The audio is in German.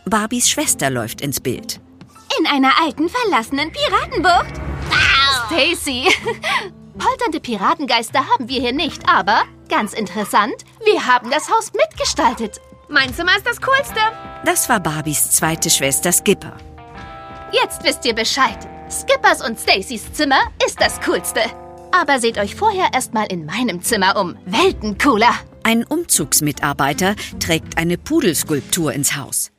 Barbies Schwester läuft ins Bild. In einer alten, verlassenen Piratenbucht. Stacy, polternde Piratengeister haben wir hier nicht, aber, ganz interessant, wir haben das Haus mitgestaltet. Mein Zimmer ist das Coolste. Das war Barbies zweite Schwester Skipper. Jetzt wisst ihr Bescheid. Skippers und Stacys Zimmer ist das Coolste. Aber seht euch vorher erstmal in meinem Zimmer um. Welten cooler. Ein Umzugsmitarbeiter trägt eine Pudelskulptur ins Haus.